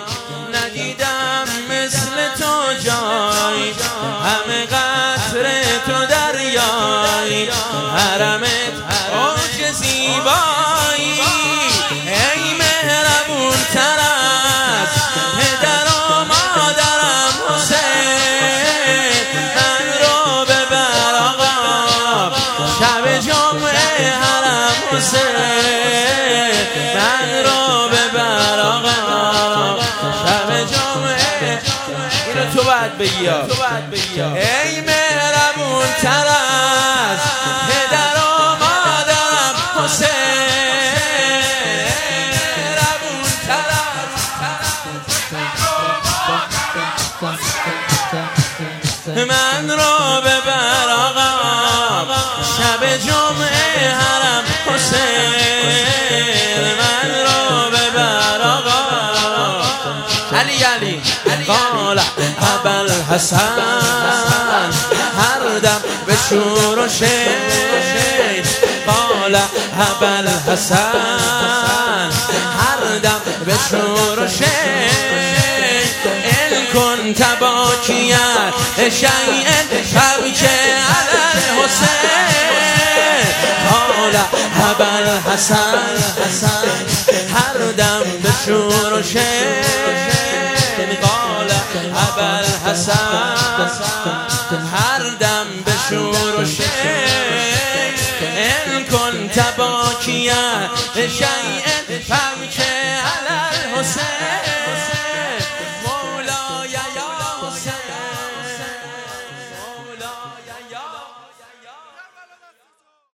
ندیدم مثل تو جای، همه قطر تو دریای، حرمت اوج زیبایی. ای مهربون تر از پدر و مادرم حسین، من رو ببر آقا شب جمعه حرم حسین، من رو ببر آقا شب جمعه. اینو تو باید بگی. ای مهربون تر از پدر و مادرم حسین، مهربون تر از من رو ببر آقا شب جمعه حرم حسین، من رو ببر آقا. علی قال ابوالحسن هر دم به شور و شیش، قال ابوالحسن هر دم به شور و شیش، ان كنت باکیا شیء فابکی علی الحسین، قال ابوالحسن هر دم به شور و شیش، قال ابوالحسن هر دم به شور و شیش، ان كنت باکیا شیء